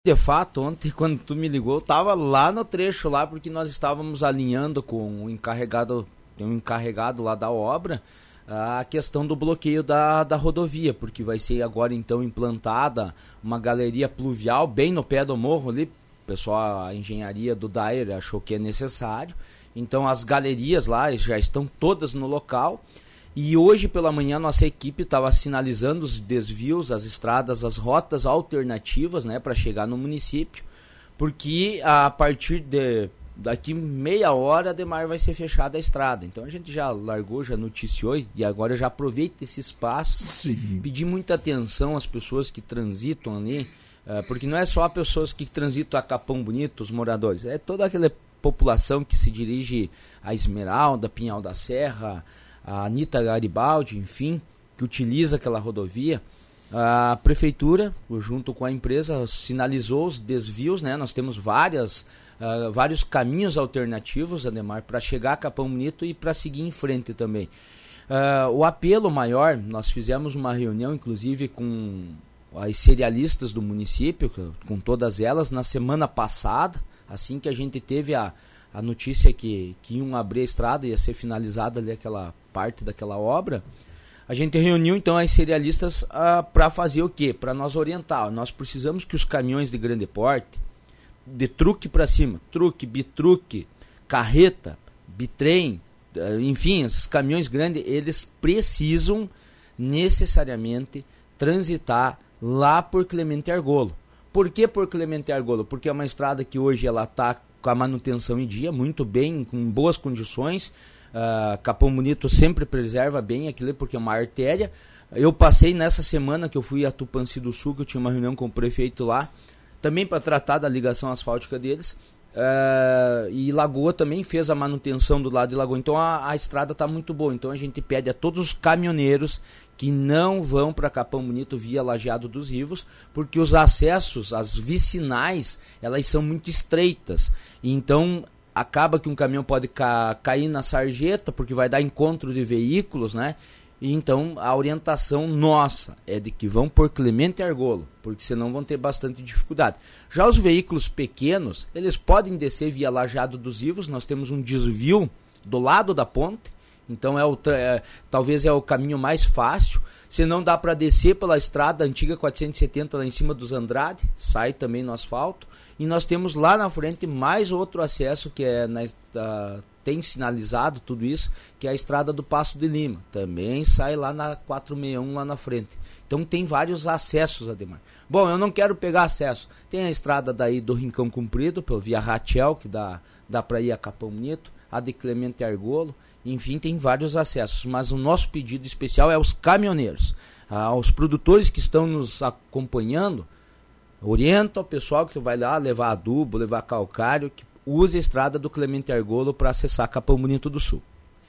De fato, ontem, quando tu me ligou, eu estava lá no trecho, lá, porque nós estávamos alinhando com o encarregado, tem um encarregado lá da obra, a questão do bloqueio da rodovia, porque vai ser agora então implantada uma galeria pluvial bem no pé do morro ali. O pessoal, a engenharia do Dair achou que é necessário, então as galerias lá já estão todas no local. E hoje pela manhã nossa equipe estava sinalizando os desvios, as estradas, as rotas alternativas, né, para chegar no município, porque a partir daqui meia hora, Ademar, vai ser fechada a estrada. Então a gente já largou, já noticiou, e agora eu já aproveito esse espaço, pedir muita atenção às pessoas que transitam ali, porque não é só as pessoas que transitam a Capão Bonito, os moradores, é toda aquela população que se dirige a Esmeralda, Pinhal da Serra, a Anitta Garibaldi, enfim, que utiliza aquela rodovia. A prefeitura, junto com a empresa, sinalizou os desvios, né? Nós temos vários caminhos alternativos, Ademar, para chegar a Capão Bonito e para seguir em frente também. O apelo maior, nós fizemos uma reunião, inclusive, com as cerealistas do município, com todas elas, na semana passada, assim que a gente teve a notícia que iam abrir a estrada, ia ser finalizada ali aquela parte daquela obra. A gente reuniu então as cerealistas para fazer o quê? Para nós orientar. Nós precisamos que os caminhões de grande porte, de truque para cima, truque, bitruque, carreta, bitrem, enfim, esses caminhões grandes, eles precisam necessariamente transitar lá por Clemente Argolo. Por que por Clemente Argolo? Porque é uma estrada que hoje ela está com a manutenção em dia, muito bem, com boas condições. Capão Bonito sempre preserva bem aquilo, porque é uma artéria. Eu passei nessa semana que eu fui a Tupanci do Sul, que eu tinha uma reunião com o prefeito lá, também para tratar da ligação asfáltica deles. E Lagoa também fez a manutenção do lado de Lagoa, então a estrada está muito boa. Então a gente pede a todos os caminhoneiros que não vão para Capão Bonito via Lajeado dos Rivos, porque os acessos, as vicinais, elas são muito estreitas, então acaba que um caminhão pode cair na sarjeta, porque vai dar encontro de veículos, né? E então a orientação nossa é de que vão por Clemente Argolo, porque senão vão ter bastante dificuldade. Já os veículos pequenos, eles podem descer via Lajeado dos Rivos. Nós temos um desvio do lado da ponte, então talvez é o caminho mais fácil. Se não dá para descer pela estrada antiga 470 lá em cima dos Andrade, sai também no asfalto. E nós temos lá na frente mais outro acesso que é tem sinalizado tudo isso, que é a estrada do Passo de Lima. Também sai lá na 461 lá na frente. Então tem vários acessos, Ademar. Bom, eu não quero pegar acesso. Tem a estrada daí do Rincão Comprido, pelo via Rachel, que dá para ir a Capão Bonito, a de Clemente Argolo, enfim, tem vários acessos. Mas o nosso pedido especial é aos caminhoneiros, aos produtores que estão nos acompanhando, orienta o pessoal que vai lá levar adubo, levar calcário, que use a estrada do Clemente Argolo para acessar Capão Bonito do Sul.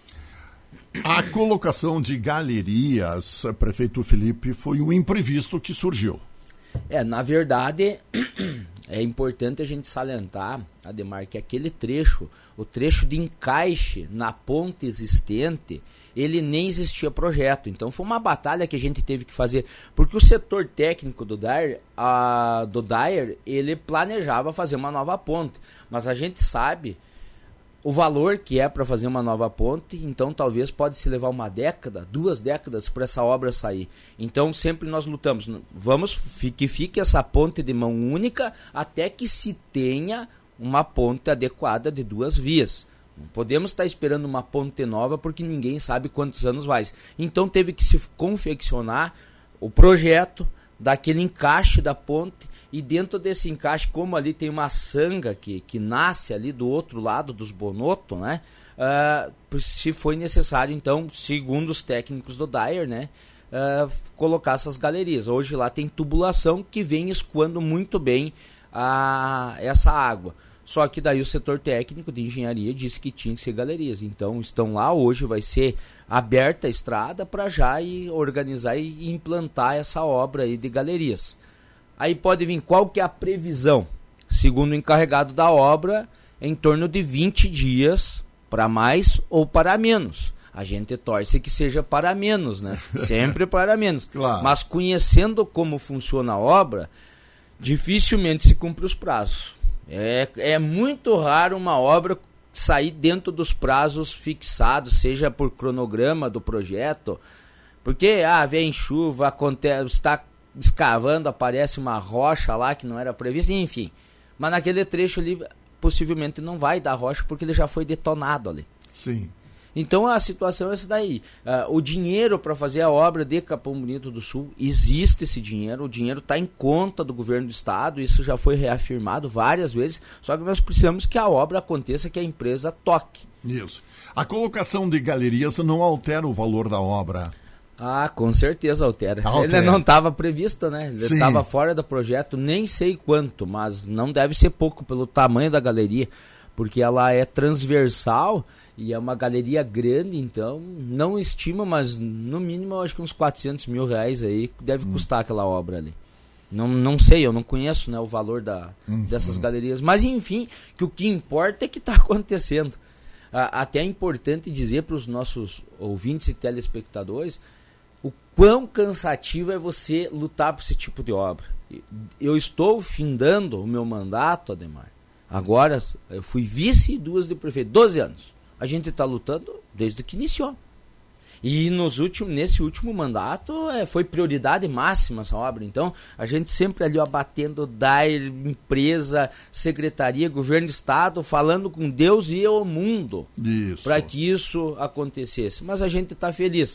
A colocação de galerias, prefeito Felipe, foi um imprevisto que surgiu. Na verdade, é importante a gente salientar, Ademar, que aquele trecho, o trecho de encaixe na ponte existente, ele nem existia projeto. Então foi uma batalha que a gente teve que fazer, porque o setor técnico do Dair, ele planejava fazer uma nova ponte, mas a gente sabe o valor que é para fazer uma nova ponte, então talvez pode se levar 1 década, 2 décadas para essa obra sair. Então sempre nós lutamos, vamos que fique essa ponte de mão única até que se tenha uma ponte adequada de 2 vias. Não podemos estar esperando uma ponte nova porque ninguém sabe quantos anos vai. Então teve que se confeccionar o projeto daquele encaixe da ponte, e dentro desse encaixe, como ali tem uma sanga que nasce ali do outro lado dos Bonotto, né? Se foi necessário, então, segundo os técnicos do Dair, né? Colocar essas galerias. Hoje lá tem tubulação que vem escoando muito bem essa água. Só que daí o setor técnico de engenharia disse que tinha que ser galerias. Então estão lá, hoje vai ser aberta a estrada para já ir organizar e implantar essa obra aí de galerias. Aí pode vir, qual que é a previsão? Segundo o encarregado da obra, em torno de 20 dias para mais ou para menos. A gente torce que seja para menos, né? Sempre para menos. Claro. Mas conhecendo como funciona a obra, dificilmente se cumpre os prazos. É muito raro uma obra sair dentro dos prazos fixados, seja por cronograma do projeto, porque vem chuva, acontece, está escavando, aparece uma rocha lá que não era prevista, enfim. Mas naquele trecho ali, possivelmente não vai dar rocha porque ele já foi detonado ali. Sim. Então a situação é essa daí. O dinheiro para fazer a obra de Capão Bonito do Sul, existe esse dinheiro, o dinheiro está em conta do governo do estado, isso já foi reafirmado várias vezes, só que nós precisamos que a obra aconteça, que a empresa toque. Isso. A colocação de galerias não altera o valor da obra. Com certeza altera. Ele não estava previsto, né? Ele estava fora do projeto, nem sei quanto, mas não deve ser pouco pelo tamanho da galeria, porque ela é transversal e é uma galeria grande, então não estima, mas no mínimo eu acho que uns 400 mil reais aí deve custar aquela obra ali. Não sei, eu não conheço, né, o valor dessas galerias, mas enfim, que o que importa é que está acontecendo. Até é importante dizer para os nossos ouvintes e telespectadores o quão cansativo é você lutar por esse tipo de obra. Eu estou findando o meu mandato, Ademar. Agora, eu fui vice e 2 de prefeito, 12 anos. A gente está lutando desde que iniciou. E nesse último mandato foi prioridade máxima essa obra. Então, a gente sempre ali batendo da empresa, secretaria, governo do estado, falando com Deus e o mundo para que isso acontecesse. Mas a gente está feliz.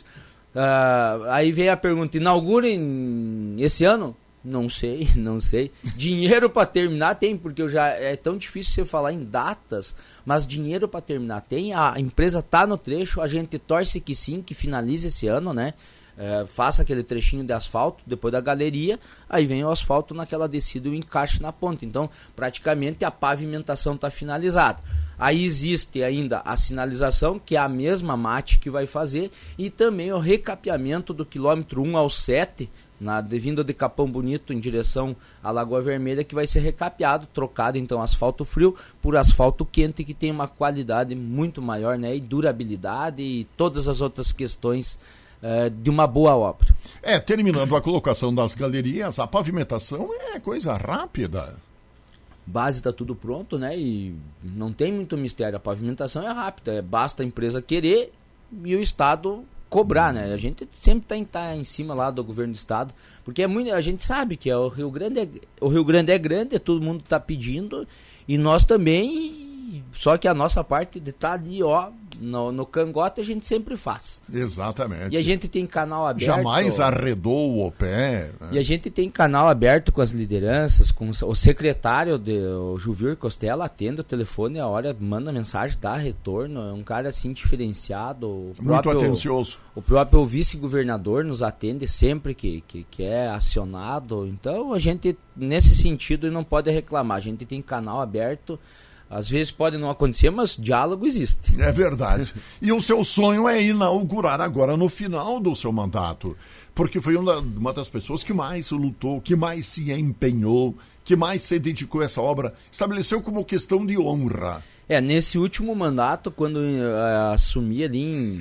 Aí vem a pergunta, inaugurem esse ano? Não sei. Dinheiro para terminar tem, porque é tão difícil você falar em datas, mas dinheiro para terminar tem. A empresa está no trecho, a gente torce que sim, que finalize esse ano, né? Faça aquele trechinho de asfalto depois da galeria, aí vem o asfalto naquela descida e o encaixe na ponta. Então, praticamente a pavimentação está finalizada. Aí existe ainda a sinalização, que é a mesma MAT que vai fazer, e também o recapeamento do quilômetro 1 ao 7, de vinda de Capão Bonito em direção à Lagoa Vermelha, que vai ser recapeado, trocado então asfalto frio por asfalto quente, que tem uma qualidade muito maior, né, e durabilidade e todas as outras questões de uma boa obra. Terminando a colocação das galerias, a pavimentação é coisa rápida. Base está tudo pronto, né, e não tem muito mistério, a pavimentação é rápida, basta a empresa querer e o estado cobrar, né? A gente sempre tá em cima lá do governo do estado, porque a gente sabe que o Rio Grande é grande, todo mundo está pedindo, e nós também, só que a nossa parte de estar ali, no cangote, a gente sempre faz. Exatamente. E a gente tem canal aberto. Jamais arredou o pé. Né? E a gente tem canal aberto com as lideranças, com o secretário, o Juvir Costela, atende o telefone, a hora manda mensagem, dá retorno, é um cara assim diferenciado. Muito atencioso. O próprio vice-governador nos atende sempre que é acionado. Então a gente, nesse sentido, não pode reclamar. A gente tem canal aberto. Às vezes pode não acontecer, mas diálogo existe. É verdade. E o seu sonho é inaugurar agora no final do seu mandato, porque foi uma das pessoas que mais lutou, que mais se empenhou, que mais se dedicou a essa obra, estabeleceu como questão de honra. Nesse último mandato, quando assumi ali em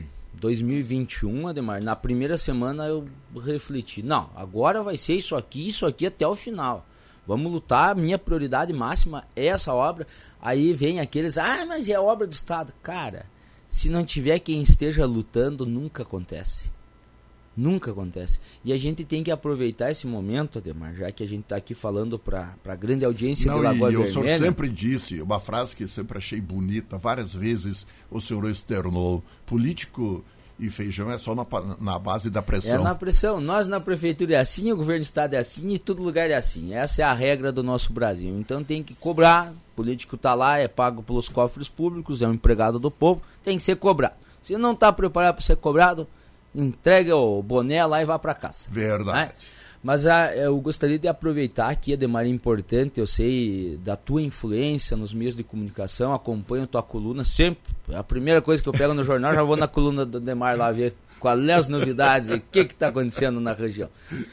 2021, Ademar, na primeira semana eu refleti, não, agora vai ser isso aqui até o final. Vamos lutar, minha prioridade máxima é essa obra. Aí vem aqueles, mas é obra do estado. Cara, se não tiver quem esteja lutando, nunca acontece. Nunca acontece. E a gente tem que aproveitar esse momento, Ademar, já que a gente está aqui falando para a grande audiência de Lagoa Vermelha. O senhor sempre disse, uma frase que sempre achei bonita, várias vezes o senhor externou, político e feijão é só na base da pressão. É na pressão. Nós na prefeitura é assim, o governo do estado é assim e todo lugar é assim. Essa é a regra do nosso Brasil. Então tem que cobrar. O político está lá, é pago pelos cofres públicos, é um empregado do povo, tem que ser cobrado. Se não está preparado para ser cobrado, entrega o boné lá e vá para casa. Verdade. Né? Mas eu gostaria de aproveitar aqui, Ademar, é importante, eu sei da tua influência nos meios de comunicação, acompanho a tua coluna sempre. A primeira coisa que eu pego no jornal, já vou na coluna do Ademar lá ver qual é as novidades e o que está acontecendo na região.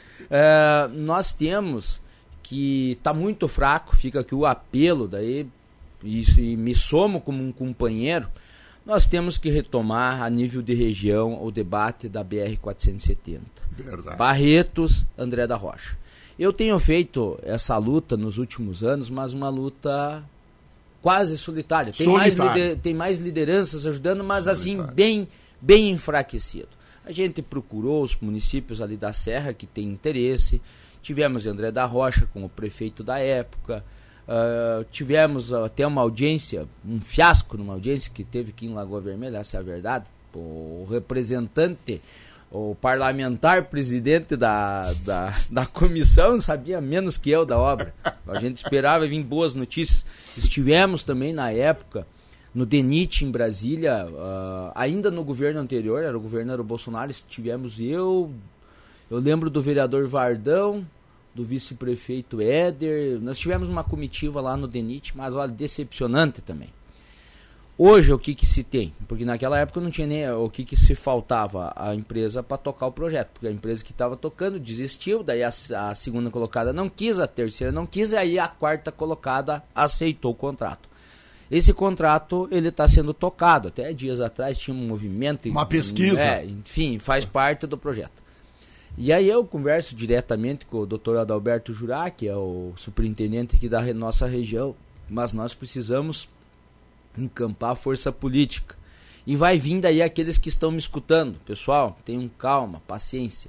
Nós temos que está muito fraco, fica aqui o apelo, daí e me somo como um companheiro, nós temos que retomar a nível de região o debate da BR-470. Verdade. Barretos, André da Rocha. Eu tenho feito essa luta nos últimos anos, mas uma luta quase solitária. Tem mais lideranças ajudando, mas assim, bem enfraquecido. A gente procurou os municípios ali da Serra que tem interesse. Tivemos André da Rocha como prefeito da época. Tivemos até uma audiência, um fiasco numa audiência que teve aqui em Lagoa Vermelha, essa é a verdade. O representante, o parlamentar presidente da comissão sabia menos que eu da obra. A gente esperava vir boas notícias. Estivemos também na época no DENIT em Brasília, ainda no governo anterior, era o governo Bolsonaro, estivemos eu lembro do vereador Vardão, do vice-prefeito Éder, nós tivemos uma comitiva lá no DENIT, mas olha, decepcionante também. Hoje o que se tem? Porque naquela época não tinha nem o que se faltava a empresa para tocar o projeto, porque a empresa que estava tocando desistiu, daí a segunda colocada não quis, a terceira não quis, e aí a quarta colocada aceitou o contrato. Esse contrato ele está sendo tocado, até dias atrás tinha um movimento, uma pesquisa, enfim, faz parte do projeto. E aí eu converso diretamente com o Dr. Adalberto Jurá, que é o superintendente aqui da nossa região, mas nós precisamos encampar a força política. E vai vir daí aqueles que estão me escutando. Pessoal, tenham calma, paciência.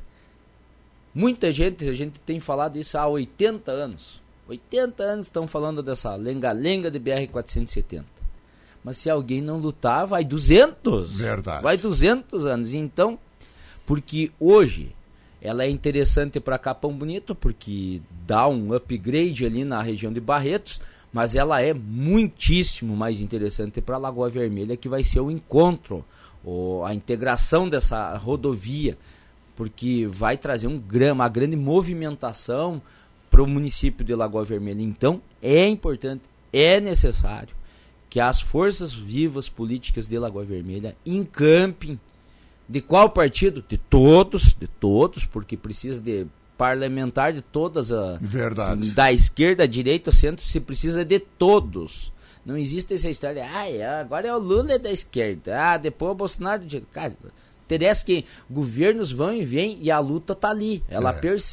Muita gente, a gente tem falado isso há 80 anos. 80 anos estão falando dessa lenga-lenga de BR-470. Mas se alguém não lutar, vai 200. Verdade. Vai 200 anos. Então, porque hoje ela é interessante para Capão Bonito, porque dá um upgrade ali na região de Barretos, mas ela é muitíssimo mais interessante para Lagoa Vermelha, que vai ser o encontro, a integração dessa rodovia, porque vai trazer uma grande movimentação para o município de Lagoa Vermelha. Então, é importante, é necessário que as forças vivas políticas de Lagoa Vermelha encampem. De qual partido? De todos, porque precisa de parlamentar de todas, verdade. Da esquerda, direita, centro, se precisa de todos. Não existe essa história, agora é o Lula da esquerda, depois o Bolsonaro do direita. Cara, interessa que governos vão e vêm e a luta está ali. Ela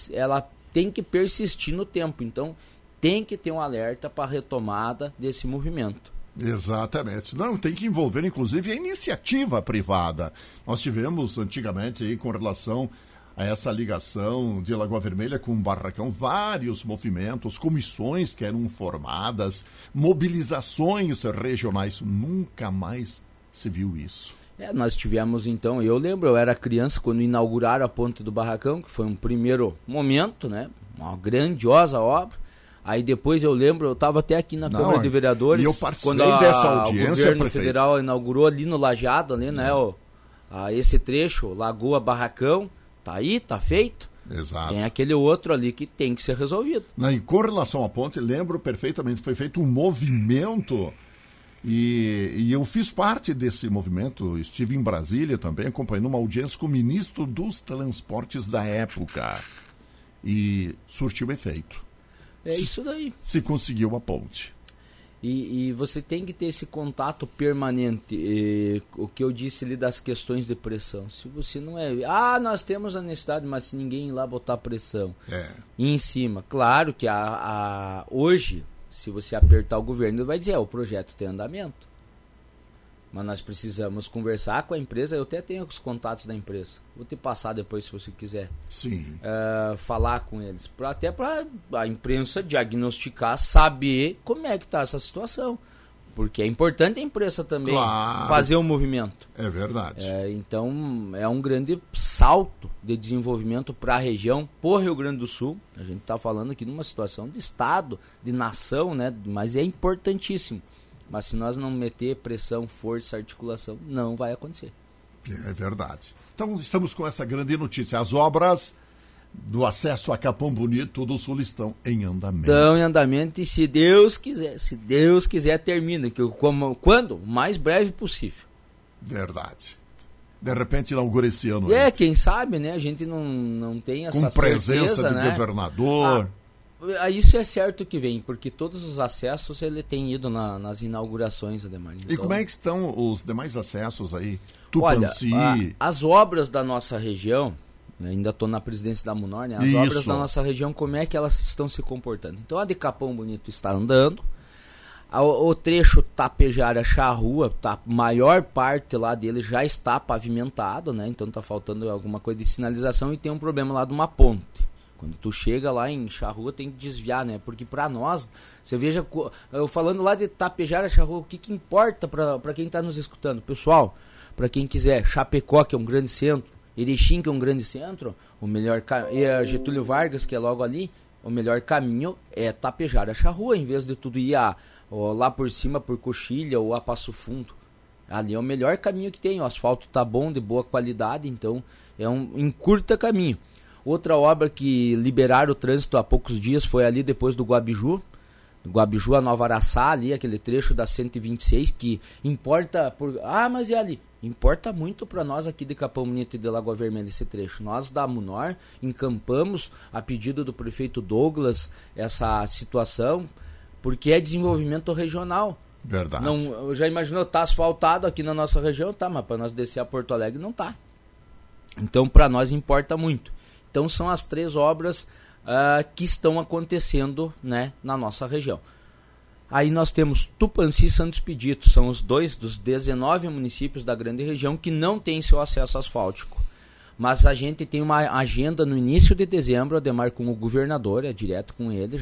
tem que persistir no tempo, então tem que ter um alerta para a retomada desse movimento. Exatamente. Não, tem que envolver inclusive a iniciativa privada. Nós tivemos antigamente aí, com relação a essa ligação de Lagoa Vermelha com o Barracão, vários movimentos, comissões que eram formadas, mobilizações regionais. Nunca mais se viu isso. Nós tivemos então, eu lembro, eu era criança quando inauguraram a Ponte do Barracão, que foi um primeiro momento, né? Uma grandiosa obra. Aí depois eu lembro, eu estava até aqui na Câmara de Vereadores, e eu participei quando dessa audiência, o governo prefeito federal inaugurou ali no Lajeado, ali, né, esse trecho, Lagoa Barracão, tá aí, tá feito. Exato. Tem aquele outro ali que tem que ser resolvido. E com relação à ponte, lembro perfeitamente, foi feito um movimento e eu fiz parte desse movimento, estive em Brasília também, acompanhando uma audiência com o ministro dos Transportes da época e surtiu efeito. É isso daí. Se conseguiu a ponte. E você tem que ter esse contato permanente, o que eu disse ali das questões de pressão. Se você não é... nós temos a necessidade, mas se ninguém ir lá botar pressão em cima. Claro que hoje, se você apertar o governo, ele vai dizer, o projeto tem andamento. Mas nós precisamos conversar com a empresa. Eu até tenho os contatos da empresa. Vou te passar depois se você quiser. Sim. Falar com eles. Até para a imprensa diagnosticar, saber como é que está essa situação. Porque é importante a imprensa também fazer o movimento. É verdade. Então é um grande salto de desenvolvimento para a região, por Rio Grande do Sul. A gente está falando aqui de uma situação de estado, de nação, né? Mas é importantíssimo. Mas se nós não meter pressão, força, articulação, não vai acontecer. É verdade. Então estamos com essa grande notícia. As obras do acesso a Capão Bonito do Sul estão em andamento. Estão em andamento e se Deus quiser termina. Quando? O mais breve possível. Verdade. De repente inaugura esse ano. Quem sabe, né? A gente não tem essa certeza, com presença do governador. Isso é certo que vem, porque todos os acessos ele tem ido nas inaugurações, Ademar. Então, e como é que estão os demais acessos aí? Tupanci? Olha, as obras da nossa região, Eu ainda estou na presidência da Munor, né? As Isso. obras da nossa região, como é que elas estão se comportando. Então a de Capão Bonito está andando, o trecho Tapejara-Charrua, a maior parte lá dele já está pavimentado, né? Então está faltando alguma coisa de sinalização e tem um problema lá de uma ponte. Quando tu chega lá em Charrua tem que desviar, né? Porque para nós, você veja, eu falando lá de Tapejara-Charrua, o que importa para quem está nos escutando? Pessoal, para quem quiser, Chapecó, que é um grande centro, Erechim, que é um grande centro, o melhor e Getúlio Vargas, que é logo ali, o melhor caminho é Tapejara-Charrua, em vez de tudo ir lá por cima, por Coxilha ou a Passo Fundo. Ali é o melhor caminho que tem, o asfalto tá bom, de boa qualidade, então é um encurta caminho. Outra obra que liberaram o trânsito há poucos dias foi ali depois do Guabiju a Nova Araçá, ali, aquele trecho da 126, que importa mas e ali? Importa muito para nós aqui de Capão Bonito e de Lagoa Vermelha esse trecho. Nós da Munor encampamos, a pedido do prefeito Douglas, essa situação, porque é desenvolvimento regional. Verdade. Não, já imaginou, tá asfaltado aqui na nossa região? Tá, mas para nós descer a Porto Alegre não tá. Então para nós importa muito. Então são as 3 obras que estão acontecendo, né, na nossa região. Aí nós temos Tupanci e Santo Expedito, são os 2 dos 19 municípios da grande região que não têm seu acesso asfáltico. Mas a gente tem uma agenda no início de dezembro, Ademar, com o governador, é direto com ele,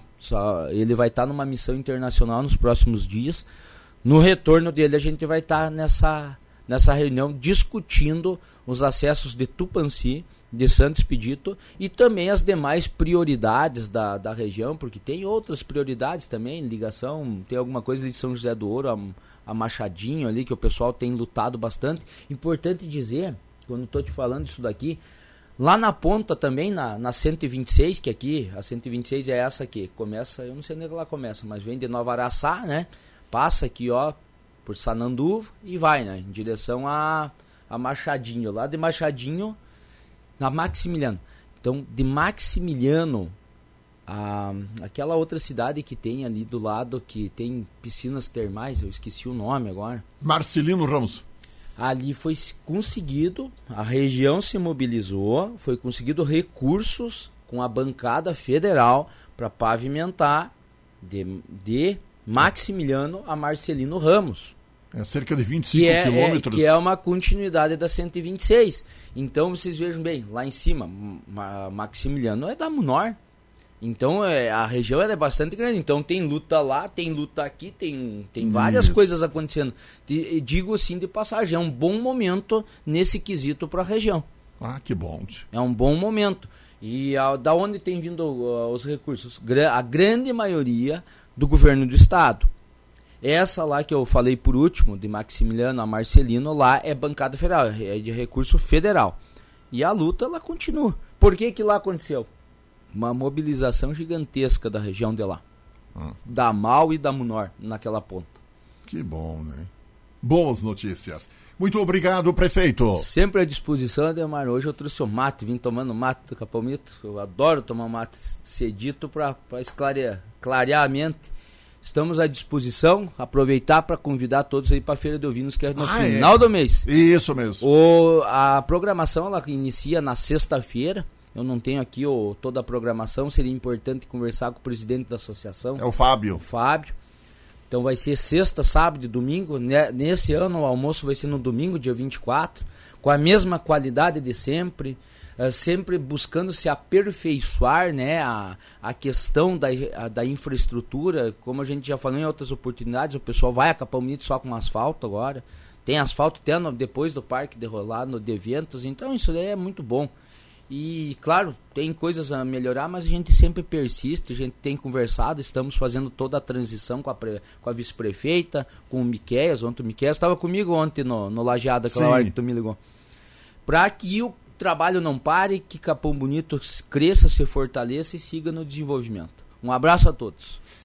ele vai estar numa missão internacional nos próximos dias. No retorno dele a gente vai estar nessa reunião discutindo os acessos de Tupanci, de Santo Expedito e também as demais prioridades da região, porque tem outras prioridades também, ligação, tem alguma coisa ali de São José do Ouro, a Machadinho ali, que o pessoal tem lutado bastante. Importante dizer, quando estou te falando isso daqui, lá na ponta também, na 126, que aqui, a 126 é essa aqui, começa, eu não sei onde ela começa, mas vem de Nova Araçá, né, passa aqui, ó, por Sananduva e vai, né, em direção a Machadinho, lá de Machadinho, na Maximiliano. Então, de Maximiliano, aquela outra cidade que tem ali do lado, que tem piscinas termais, eu esqueci o nome agora. Marcelino Ramos. Ali foi conseguido, a região se mobilizou, foi conseguido recursos com a bancada federal para pavimentar de Maximiliano a Marcelino Ramos. É cerca de 25 quilômetros. Que é uma continuidade da 126. Então vocês vejam bem, lá em cima, Maximiliano é da Munor. Então a região é bastante grande. Então tem luta lá, tem luta aqui, tem várias coisas acontecendo. Digo assim de passagem, é um bom momento nesse quesito para a região. Ah, que bom. É um bom momento. E da onde tem vindo os recursos? A grande maioria do governo do estado. Essa lá que eu falei por último, de Maximiliano a Marcelino, lá é bancada federal, é de recurso federal. E a luta, ela continua. Por que lá aconteceu? Uma mobilização gigantesca da região de lá. Da MAU e da Munor, naquela ponta. Que bom, né? Boas notícias. Muito obrigado, prefeito. Sempre à disposição, Ademar. Hoje eu trouxe o mate, vim tomando mate do Capão Bonito. Eu adoro tomar mate cedito para clarear a mente. Estamos à disposição, aproveitar para convidar todos aí para a Feira de Ovinos, que é no final do mês. Isso mesmo. A programação ela inicia na sexta-feira. Eu não tenho aqui toda a programação, seria importante conversar com o presidente da associação. É o Fábio. Então vai ser sexta, sábado e domingo. Nesse ano o almoço vai ser no domingo, dia 24, com a mesma qualidade de sempre. Sempre buscando se aperfeiçoar, né, a questão da infraestrutura, como a gente já falou em outras oportunidades, o pessoal vai a Capão Bonito só com asfalto agora, tem asfalto até depois do parque de rolado, de eventos, então isso daí é muito bom. E claro, tem coisas a melhorar, mas a gente sempre persiste, a gente tem conversado, estamos fazendo toda a transição com a vice-prefeita, com o Miqueias. Ontem o Miqueias estava comigo ontem no Lajeado, aquela hora que tu me ligou, para que o trabalho não pare, que Capão Bonito cresça, se fortaleça e siga no desenvolvimento. Um abraço a todos.